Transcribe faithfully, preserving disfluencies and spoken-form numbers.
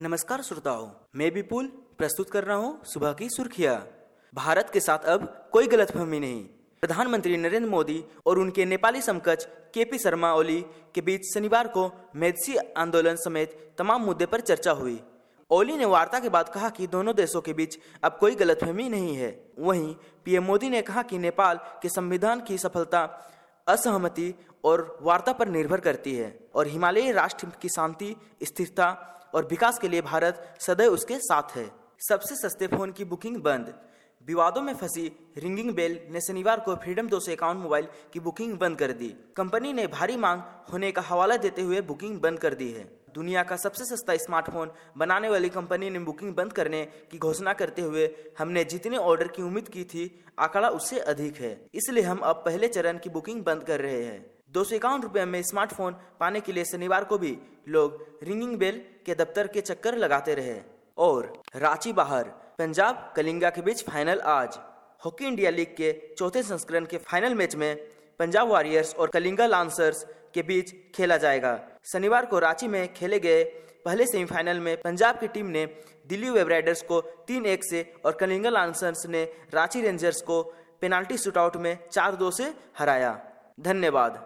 नमस्कार श्रोताओं, मैं विपुल प्रस्तुत कर रहा हूँ सुबह की सुर्खियाँ। भारत के साथ अब कोई गलतफहमी नहीं। प्रधानमंत्री नरेंद्र मोदी और उनके नेपाली समकक्ष के पी शर्मा ओली के बीच शनिवार को मेहदी आंदोलन समेत तमाम मुद्दे पर चर्चा हुई। ओली ने वार्ता के बाद कहा कि दोनों देशों के बीच अब कोई गलतफहमी नहीं है। वहीं पीएम मोदी ने कहा कि नेपाल के संविधान की सफलता असहमति और वार्ता पर निर्भर करती है और हिमालयी राष्ट्र की शांति, स्थिरता और विकास के लिए भारत सदैव उसके साथ है। सबसे सस्ते फोन की बुकिंग बंद। विवादों में फंसी रिंगिंग बेल ने शनिवार को फ्रीडम दो सौ इक्यावन मोबाइल की बुकिंग बंद कर दी। कंपनी ने भारी मांग होने का हवाला देते हुए बुकिंग बंद कर दी है। दुनिया का सबसे सस्ता स्मार्टफोन बनाने वाली कंपनी ने बुकिंग बंद करने की घोषणा करते हुए हमने जितने ऑर्डर की उम्मीद की थी आंकड़ा उससे अधिक है, इसलिए हम अब पहले चरण की बुकिंग बंद कर रहे हैं। दो सौ इक्यावन रुपये में स्मार्टफोन पाने के लिए शनिवार को भी लोग रिंगिंग बेल के दफ्तर के चक्कर लगाते रहे। और रांची बाहर, पंजाब कलिंगा के बीच फाइनल आज। हॉकी इंडिया लीग के चौथे संस्करण के फाइनल मैच में पंजाब वॉरियर्स और कलिंगा लांसर्स के बीच खेला जाएगा। शनिवार को रांची में खेले गए पहले सेमीफाइनल में पंजाब की टीम ने दिल्ली वेव राइडर्स को तीन एक से और कलिंगा लांसर्स ने रांची रेंजर्स को पेनाल्टी शूटआउट में चार दो से हराया। धन्यवाद।